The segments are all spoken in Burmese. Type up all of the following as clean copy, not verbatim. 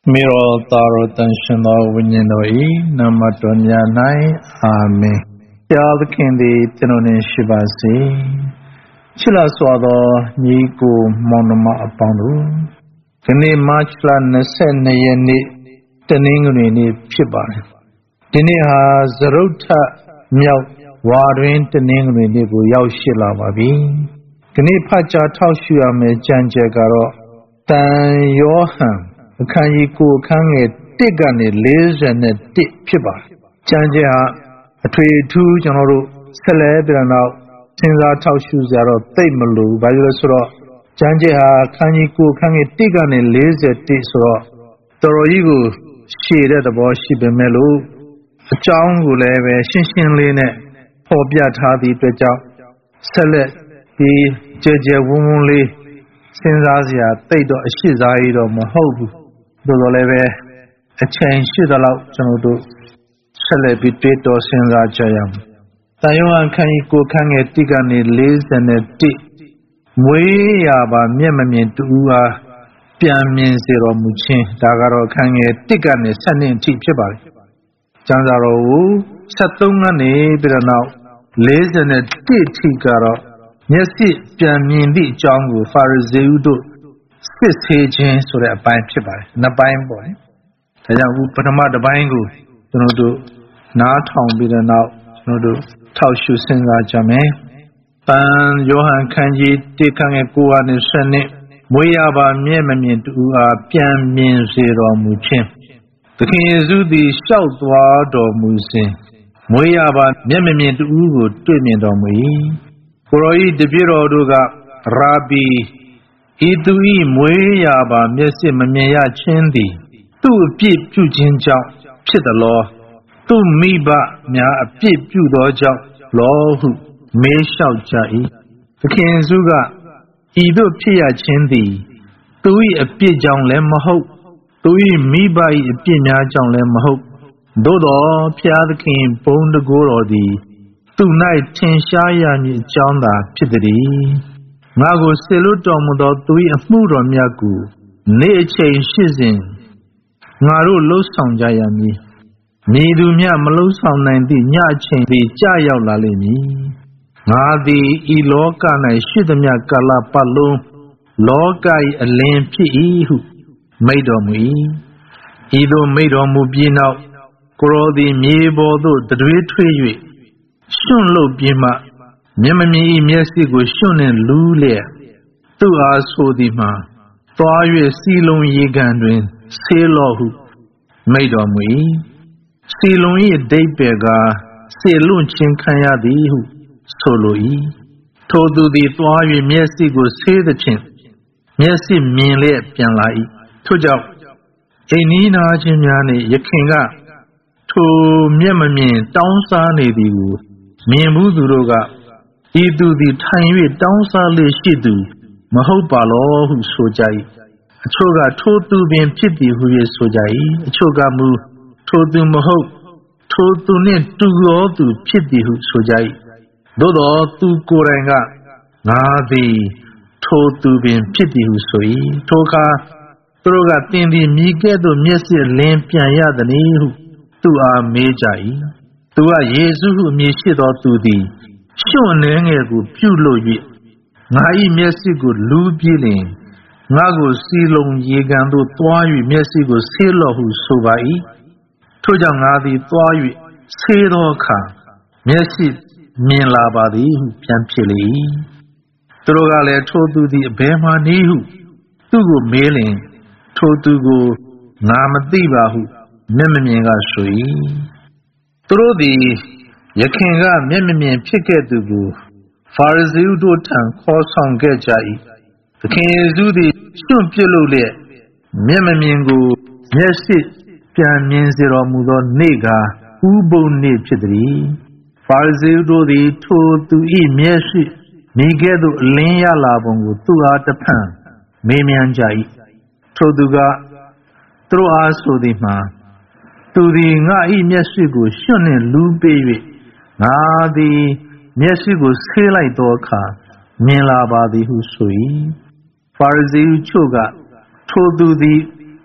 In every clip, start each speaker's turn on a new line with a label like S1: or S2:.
S1: Miro Taro Tanshino Wininoi, Namatonya Nai, Amen. Yadkindi Tinoni Shibasi, Chila Swado, Niku Monoma Apandu, Kini Machla Nesen Yeni, Teninguni Pibar. Dini has Ruta Miao, Warin Teninguni Yaushila Wabi, Kini Pacha Taushuame Janjagaro, Tan Yohan. Can you go can it dig on it lives and a dip pibar? Janja a tree two general celeb and out since our tau shoes are of Tamalu by the sura. Janja can you go can it dig on it lives at this raw? Toroigu shade at the boss ship and mellow. A town will have a shin lane for Biat Hardy Peja. Select the judge womanly since Asia, they do a she's eye of Mahobu. Dodoleve a change should allow Janodo celebrate or Senza Jayam. Tayuan can you go can a tigani liz and a dip. Muaba Miamin to Ua Piamin Zero Muchin, Dagaro can a tigani sending tea pibal. Janzaro Satungani Biranau liz and a dip tigaro. Yesi Piamin di Jangu Farzeudo. Six agents or a pine pibar, na pine boy. The young Panama the Bango, no do not home be the now, no do Taushu Senza Jame. Pan Johan Kanji, Tikan and Kuan and Sene, Moyaba Miamin to Pian Min Zero Muchin. The king is the shout ward or Musin. Moyaba Miamin to Ugo, Twimmy Domi. Koroi the Bureau Duga, Rabbi. Idui Mueyaba Messi Mamea Chendi, two peep to Jinja, Chitalo, two Miba Mia a peep to Doja, Law who may shout Jai. The King Zuga, Ido Pia Chendi, Tui a pigeon lemaho, Tui Miba a pina John lemaho, Dodo Pia the King Bone the Gorodi, tonight 10 Shaya Jonda Pidri. Mago Selutomudo Tui a Muromiaku, Nature Shizin, Naru Losong Jayami, Nidumia Malosong 90, Yachin, the Jaya Lalini, Nadi Iloka and Shidamia Kala Palo, Lokai a lame P. who made on me. Ido made on Mubina, Korodi Mibodo, the Retreat, Shun Lo Bima. Yamami Messi go shonen lule. Tu are so the ma. Toye Silon Yigandrin, Selo made on me. Silon ye debega, Selun Chinkayadi who solo e. Todu the Toye Messi go say the chin. Messi minle pianlai. Tuja. Enina Jimiani Yakinga. To Miamamin, Downsani the Miamuduroga. Idu the tiny downside shidu, Mahopalo who sojai. A choga totu being pity who is sojai, a choga mu, totu maho, totu net to go to pity who sojai. Dodo tu koranga, nadi, totu being pity who soi, toka, troga tindi migedo mesi lampian yadani who tu are majai. Tu are Yesu who mishid or to thee. Shonengu Pulo ye. Nai Messigo Lubilin. Nago Silong Yegando Toy Messigo Silo who Subai. Tojangadi Toy Siloka. Messi Minlabadi who Piampili. Trogale told the Bema Nihu. Tugo mailing. Totugo Namadiba who Memiga Shui. Through the Yakinga Mimian Piketugu, Farizudo Tan, Kosong Gejai. The King is Zudi, Shumpilule, Mimimingo, Messi, Pian Minzero Mudo Nega, Ubo Nipidri, Farizudo the told to eat Messi, Migedo Linya Labongo, two out the pan, Mimian Jai, Toduga, through us to the man. To the Nai Messigo, Shunin Lu baby. Nadi Messigo Sela Doka, Milabadi who sui. Farzi Chuga, told the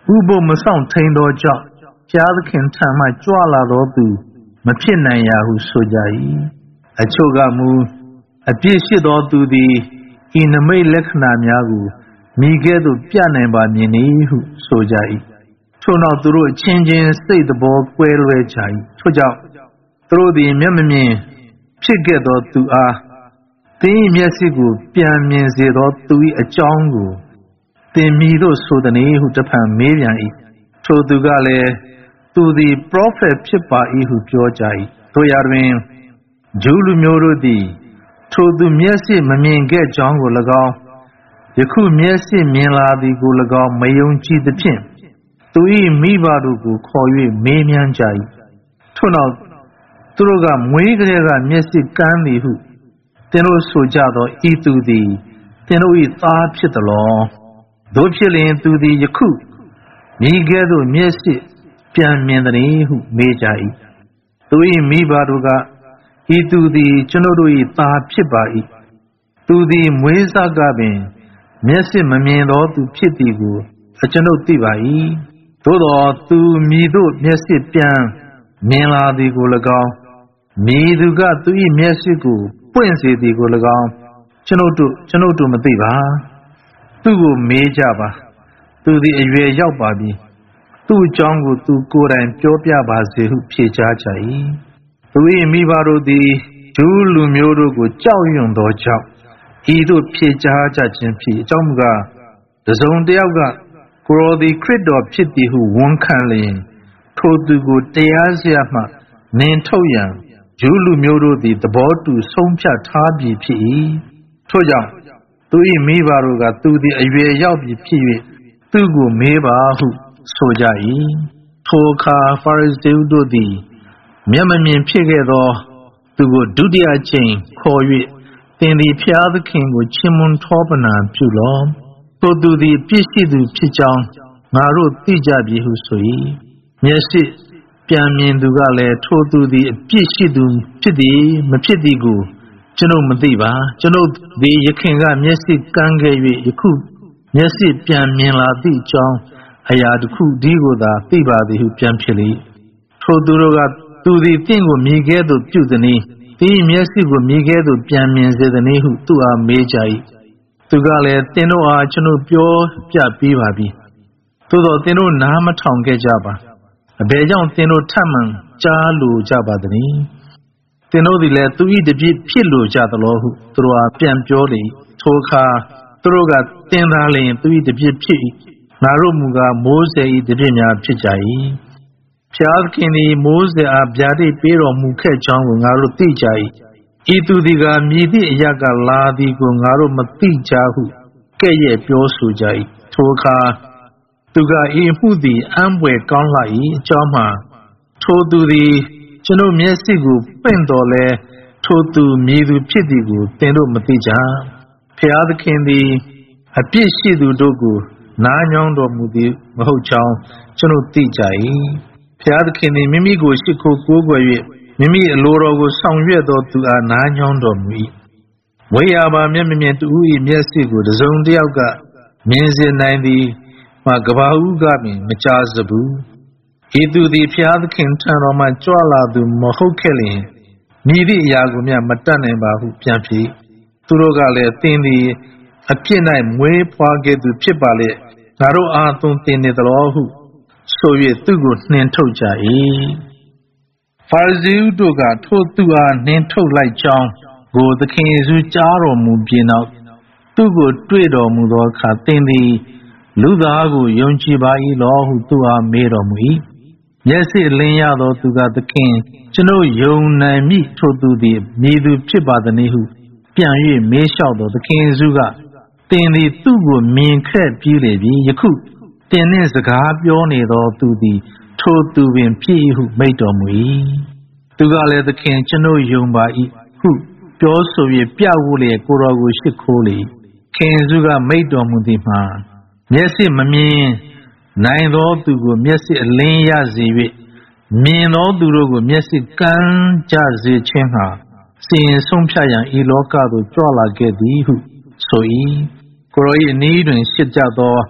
S1: ဥပုမဆောင်ထိန်သောကြောင့်ဖျားသခင်ထံမှကြွလာသောသူမဖြစ်နိုင်ရာဟုဆိုကြ၏အချို့ကမူအပြစ်ရှိသောသူသည်ဤနမိတ်လက္ခဏာများကိုမိကဲ့သို့ပြနိုင်ပါမည်နည်းဟုဆိုကြ၏ထို့နောက်သူတို့အချင်းချင်းစိတ်သဘောကွဲလွဲကြ၏ထို့ကြောင့်သူတို့သည်မျက်မမြင်ဖြစ်ခဲ့သောသူအားသင်၏မျက်စိကိုပြန်မြင်စေသောသူ၏အကြောင်းကိုသင်မည်သို့ဆိုသည်နည်းဟုတဖန်မေးပြန်၏ထိုသူကလည်းသူသည် prophet ဖြစ်ပါ၏ဟုပြောကြ၏တို့ရာတွင်ဂျူးလူမျိုးတို့သည်ထိုသူမျက်စိမမြင်ခဲ့ကြောင်းကို၎င်းယခုမျက်စိမြင်လာသည်ကို၎င်းမယုံကြည်သဖြင့်သူ၏မိဘတို့ကိုခေါ်၍မေးမြန်းကြ၏ထို့နောက်သူတို့ကမွေးကလေးကမျက်စိကန်းသည်ဟုသင်တို့ဆိုကြသောဤသူသည်သင်တို့၏သားဖြစ်သလောတို့ဖြစ်လျင်သူသည်ယခုမိကဲ့သို့မျက်စိပြန်မြင်သည်ဟုမေးကြ၏သူ၏မိဘတို့ကဤသူသည်ကျွန်ုပ်တို့၏သားဖြစ်ပါ၏သူသည်မွေးစကပင်မျက်စိမမြင်သောသူဖြစ်သည်ကိုကျွန်ုပ်သိပါ၏သို့သောသူမည်သို့မျက်စိပြန်မြင်လာသည်ကို၎င်းမည်သူကသူ၏မျက်စိကိုပွင့်စေသည်ကို၎င်းကျွန်ုပ်တို့မသိပါသူကိုမေးကြပါသူသည်အရွယ်ရောက်ပါပြီသူ့အကြောင်းကိုသူကိုယ်တိုင်ပြောပြပါစေဟုဖြေကြားကြ၏သူ၏မိဘတို့သည်ဂျူးလူမျိုးတို့ကိုကြောက်ရွံ့သောကြောင့်ဤသို့ဖြေကြားကြခြင်းဖြစ်အကြောင်းမူကားတစုံတစ်ယောက်ကကိုယ်တော်သည်ခရစ်တော်ဖြစ်သည်ဟုဝန်ခံလျင်ထိုသူကိုတရားစရာမှနင်ထုတ်ရန်ဂျူးလူမျိုးတို့သည်သဘောတူဆုံးဖြတ်ထားပြီဖြစ်၏ထို့ကြောင့်သူ၏မိဘတို့ကသူသည်အရွယ်ရောက်ပြီဖြစ်၍သူကိုမေးပါဟုဆိုကြ၏ထိုအခါဖာရိဇေတို့သည်မျက်မမြင်ဖြစ်ခဲ့သောသူကိုဒုတိယအကြိမ်ခေါ်၍သင်သည်ဖျားသခင်ကိုချီးမွမ်းထောပနာပြုလော့ထိုသူသည်ပြည့်စုံသူဖြစ်ကြောင်းငါတို့သိကြပြီဟုဆို၏မျက်စိပြန်မြင်သူကလည်းထိုသူသည်အပြစ်ရှိသူဖြစ်သည်မဖြစ်သည်ကိုကျွန်ုပ်မသိပါကျွန်ုပ်သည်ယခင်ကမျက်စိကန်းခဲ့၍ယခုမျက်စိပြန်မြင်လာသည့်အကြောင်းအရာတစ်ခုဒီကိုသာသိပါသည်ဟုပြန်ဖြစ်လေထိုသူတို့ကသူသည်တင့်ကိုမြည်ကဲ့သို့ပြုသည်။ဒီမျက်စိကိုမြည်ကဲ့သို့ပြန်မြင်စေသည်ဟုသူအားမေးကြ၏။သူကလည်းသင်တို့အားကျွန်ုပ်ပြောပြပေးပါပြီ။သို့သောသင်တို့နားမထောင်ခဲ့ကြပါ။အဘယ်ကြောင့်သင်တို့ထပ်မံကြားလိုကြပါသနည်း။သင်တို့သည်လည်းသူ၏တပည့်ဖြစ်လိုကြသလောဟုသူတို့အားပြန်ပြောလေ။ထိုအခါသူတို့ကသင်သာလျှင်သူ၏တပည့်ဖြစ်၏။ငါတို့မူကားမိုးစေ၏တပည့်များဖြစ်ကြ၏။ဖျားသခင်သည်မိုးစေအားဗျာဒိတ်ပေးတော်မူခဲ့ကြောင်းကိုငါတို့သိကြ၏ဤသူသည်ကမြည်သည့်အရာကလာသည်ကိုငါတို့မသိကြဟုကဲ့ရဲ့ပြောဆိုကြ၏ထိုအခါသူကဤမှုသည်အံ့ဖွယ်ကောင်းလှ၏အကြောင်းမှာထိုသူသည်ကျွန်ုပ်မျက်စိကိုပင့်တော်လဲထိုသူမြည်သူဖြစ်သည်ကိုသင်တို့မသိကြဖျားသခင်သည်အပြစ်ရှိသူတို့ကိုနားညောင်းတော်မူသည်မဟုတ်ကြောင်းကျွန်ုပ်သိကြ၏ဖျားသခင်သည်မိမိကိုရှိခိုးကိုးကွယ်၍မိမိအလိုတော်ကိုဆောင်ရွက်သောသူအားနားညောင်းတော်မူ၏ဝိယာပါမျက်မမြင်တူ၏မျက်စိကိုတစုံတစ်ယောက်ကမြင်စေနိုင်သည်မှကဘာဦးကပင်မကြားစဘူးဤသူသည်ဖျားသခင်ထံတော်မှကြွလာသူမဟုတ်ခဲ့လျင်မြည်သည့်အရာကိုမျှမတတ်နိုင်ပါဟုပြန်ဖြစ်သူတို့ကလည်းသင်သည်အပြစ်၌မွေးဖွားခဲ့သူဖြစ်ပါလေငါတို့အားသွန်သင်နေသလောဟုဆို၍သူကိုနှင်ထုတ်ကြ၏ဖာရိဇေတို့ကထိုသူအားနှင်ထုတ်လိုက်ကြောင်းကိုသခင်ယေရှုကြားတော်မူပြီးနောက်သူကိုတွေ့တော်မူသောအခါသင်သည်လူသားကိုယုံကြည်ပါ၏လောဟုသူအားမေးတော်မူ၏မျက်စိအလင်းရသောသူကသခင်ကျွန်ုပ်ယုံနိုင်မိထိုသူသည်မည်သူဖြစ်ပါသနည်းဟုပြန်၍မေးလျှောက်တော်သခင်ယေရှုကသင်သည်သူ့ကိုမြင်ခဲ့ပြီးလေပြီယခုသင်နှင့်စကားပြောနေသောသူသည်ထိုသူပင်ဖြစ်၏ဟုမိန့်တော်မူ၏သူကလည်းသခင်ကျွန်ုပ်ယုံပါ၏ဟုပြောဆို၍ပြဝို့လျက်ကိုယ်တော်ကိုရှိခိုးလေခင်ယေရှုကမိန့်တော်မူသည်မှာမျက်စိမမြင်နိုင်သောသူကိုမျက်စိအလင်းရစေ၍မြင်သောသူတို့ကိုမျက်စိကန်းကြစေခြင်းဟာစီရင်ဆုံးဖြတ်ရန်ဤလောကသို့ကြွလာခဲ့သည်ဟုဆို၏ကိုယ်တော်၏အနည်းတွင်ရှိကြသောဖ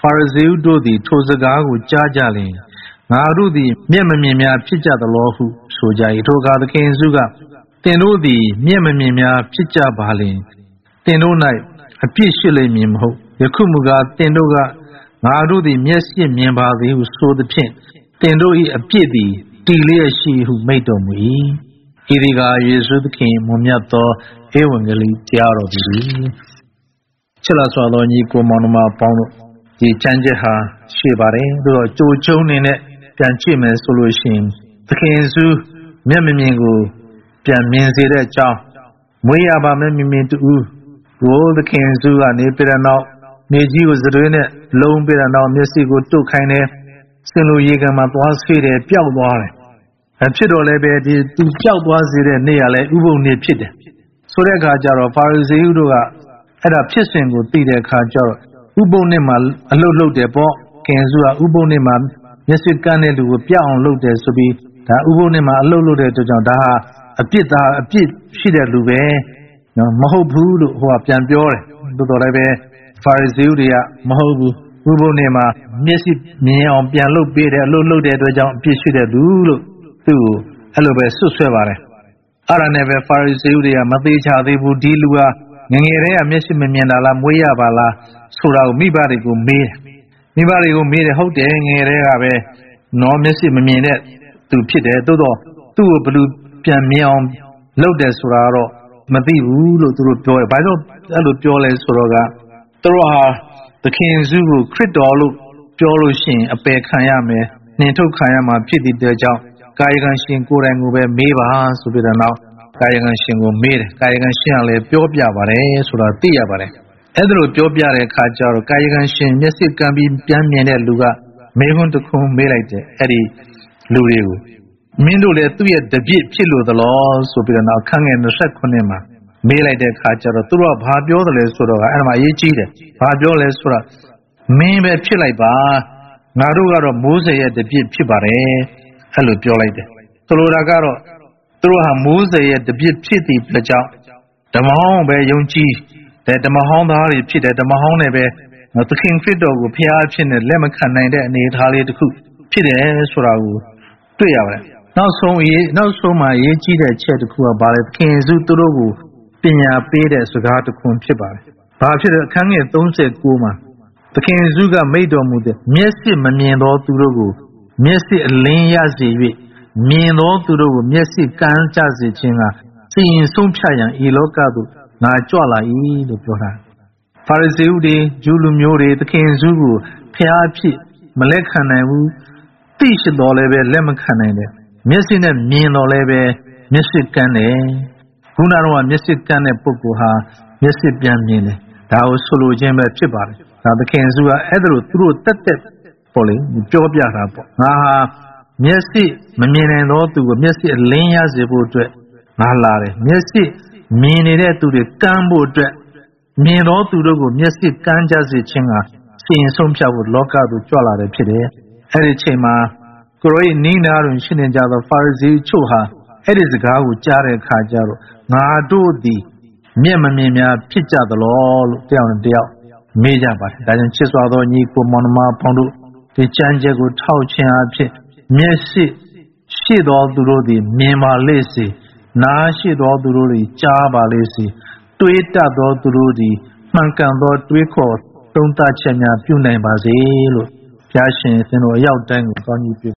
S1: ဖာရိဇေဥတို့သည်ထိုစကားကိုကြားကြလျှင်ငါတို့သည်မျက်မမြင်များဖြစ်ကြသလောဟုဆိုကြ၏ထိုအခါသခင်ယေရှုကသင်တို့သည်မျက်မမြင်များဖြစ်ကြပါလျှင်သင်တို့၌အပြစ်ရှိလိမ့်မည်မဟုတ်ယခုမူကားသင်တို့ကငါတို့သည်မျက်စိမြင်ပါသည်ဟုဆိုသဖြင့်သင်တို့၏အပြစ်သည်တည်လျက်ရှိဟုမိန့်တော်မူ၏ဤဒီကယေရှုသခင်မွန်မြတ်သောဧဝံဂေလိတရားတော်သည်ချစ်လာစွာသောညီကိုမောင်နှမပေါင်းတို့ဒီချမ်းချက်ဟာရှိပါတယ်သို့တော့ကြိုကျုံနေနဲ့ပြန်ကြည့်မယ်ဆိုလို့ရှိရင်သခင်ယေရှုမျက်မမြင်ကိုပြန်မြင်စေတဲ့အကြောင်းမွေးရပါမျက်မြင်တူကိုသခင်ယေရှုကနေပြတဲ့နောက်နေကြီးကိုစတွေးနဲ့လုံးပြတဲ့နောက်မျက်စိကိုတုတ်ခိုင်းတယ်စင်လိုရေကန်မှာသွားဆွေးတယ်ပျောက်သွားတယ်ဖြစ်တော့လည်းပဲဒီသူပျောက်သွားစေတဲ့နေ့ကလည်းဥပုံနေ့ဖြစ်တယ်ဆိုတဲ့အခါကျတော့ဖာရိဇေဥတို့ကအဲ့ဒါဖြစ်စဉ်ကိုသိတဲ့အခါကျတော့ဥပုံနေ့မှာအလုတ်လုပ်တယ်ပေါ့ခင်ယေရှုကဥပုံနေ့မှာမျက်စိကန်းတဲ့လူကိုပြောက်အောင်လုပ်တယ်ဆိုပြီးဒါဥပုံနေ့မှာအလုတ်လုပ်တဲ့အတွက်ကြောင့်ဒါဟာအပြစ်ရှိတဲ့လူပဲနော်မဟုတ်ဘူးလို့ဟိုကပြန်ပြောတယ်တော်တော်လည်းပဲဖာရိဇေဥတွေကမဟုတ်ဘူးဥပုံနေ့မှာမျက်စိမြင်အောင်ပြန်လုပ်ပေးတယ်အလုတ်လုပ်တဲ့အတွက်ကြောင့်အပြစ်ရှိတဲ့လူလို့သူ့ကိုအဲ့လိုပဲဆွဆွဲပါတယ်အဲ့ဒါနဲ့ပဲဖာရိဇေဥတွေကမသေးချသေးဘူးဒီလူကငငယ်တည်းကမျက်စိမမြင်တာလားမွေးရပါလားဆိုတာကိုမိဘတွေကိုမေးတယ်ဟုတ်တယ်ငငယ်တည်းကပဲနော်မျက်စိမမြင်တဲ့သူဖြစ်တယ်သို့တော့သူ့ကိုဘယ်လိုပြန်မြင်အောင်လုပ်တယ်ဆိုတာတော့မသိဘူးလို့သူတို့ပြောတယ်ဘာလို့အဲ့လိုပြောလဲဆိုတော့ကသူတို့ဟာသခင်ယေရှုကိုခရစ်တော်လို့ပြောလို့ရှိရင်အပယ်ခံရမယ်နှင်ထုတ်ခံရမှာဖြစ်တဲ့အတွက်ကြောင့်ကာယကံရှင်ကိုယ်တိုင်ကိုပဲမေးပါဆိုပြီးတဲ့နောက်ကာယကံရှင်ကိုမေးတယ်ကာယကံရှင်ကလည်းပြောပြပါတယ်ဆိုတာသိရပါတယ်အဲ့ဒါလိုပြောပြတဲ့အခါကျတော့ကာယကံရှင်မျက်စိကမ်းပြီးပြန်မြင်တဲ့လူကမေးခွန်းတစ်ခုမေးလိုက်တယ်အဲ့ဒီလူတွေကိုမင်းတို့လည်းသူ့ရဲ့တပည့်ဖြစ်လို့သလားဆိုပြီးတဲ့နောက်ခန်းငယ်29မှာမေးလိုက်တဲ့အခါကျတော့သူတို့ကဘာပြောတယ်လဲဆိုတော့အဲ့ဒါမှအရေးကြီးတယ်ဘာပြောလဲဆိုတော့မင်းပဲဖြစ်လိုက်ပါငါတို့ကတော့မိုးစေရဲ့တပည့်ဖြစ်ပါတယ်အဲ့လိုပြောလိုက်တယ်ဆိုလိုတာကတော့သူတို့ဟာမိုးစေရဲ့တပည့်ဖြစ်သည့်အတွက်ကြောင့်ဓမ္မဟောင်းပဲယုံကြည်တဲ့ဓမ္မဟောင်းသားတွေဖြစ်တယ်ဓမ္မဟောင်းနဲ့ပဲသခင်ခရစ်တော်ကိုဖျားဖြစ်နေလက်မခံနိုင်တဲ့အနေအထားလေးတစ်ခုဖြစ်တယ်ဆိုတာကိုတွေ့ရပါတယ်နောက်ဆုံးမှာရေးကြည့်တဲ့ချက်တစ်ခုကဘာလဲသခင်ယေရှုသူတို့ကိုပညာပေးတဲ့စကားတစ်ခုဖြစ်ပါတယ်ဘာဖြစ်လဲအခန်းငယ်39မှာသခင်ယေရှုကမိန့်တော်မူတဲ့မျက်စိမမြင်သောသူတို့ကိုမျက်စိအလင်းရစေ၍မြင်သောသူတို့ကိုမျက်စိကန်းကြစေခြင်းကစီရင်ဆုံးဖြတ်ရန်ဤလောကသို့ငါကြွလာ၏လို့ပြောတာဖာရိဇေဥတွေဂျူးလူမျိုးတွေသခင်ယေရှုကိုဖျားဖြစ်မလက်ခံနိုင်ဘူးသိရှိတော်လည်းပဲလက်မခံနိုင်တယ်မျက်စိနဲ့မြင်တော်လည်းပဲမျက်စိကန်းတယ်ခုနကတော့မျက်စိကန်းတဲ့ပုဂ္ဂိုလ်ဟာမျက်စိပြန်မြင်တယ်ဒါကိုဆိုလိုခြင်းပဲဖြစ်ပါတယ်ဒါသခင်ယေရှုကအဲ့ဒါလို့သူတို့တက်ပေါ့လေပြောပြတာပေါ့ငါဟာမျက်စိမမြင်နိုင်သောသူကိုမျက်စိအလင်းရစေဖို့အတွက်ငါလာတယ်မျက်စိမြင်နေတဲ့သူတွေကန်းဖို့အတွက်မြင်သောသူတို့ကိုမျက်စိကန်းကြစေခြင်းကစီရင်ဆုံးဖြတ်ဖို့လောကသို့ကြွလာတယ်ဖြစ်တယ်အဲ့ဒီချိန်မှာကိုရော၏နိနာတွင်ရှိနေကြသောဖာရိဇေချို့ဟာအဲ့ဒီစကားကိုကြားတဲ့အခါကျတော့ငါတို့သည်မျက်မမြင်များဖြစ်ကြသလောလို့တယောက်နဲ့တယောက်မေးကြပါတယ်ဒါကြောင့်ချစ်စွာသောညီကိုမောင်နှမပေါင်းတို့ဒီကြမ်းကြက်ကိုထောက်ခြင်းအဖြစ်မျက်စိရှိသောသူတို့သည်မြင်ပါလေစေနားရှိသောသူတို့သည်ကြားပါလေစေတွေးတတ်သောသူတို့သည်မှန်ကန်သောတွေးခေါ်သုံးသပ်ချက်များပြုနိုင်ပါစေလို့ဘုရားရှင်သင်တို့အရောက်တိုင်းကိုကောင်းကြီးပြု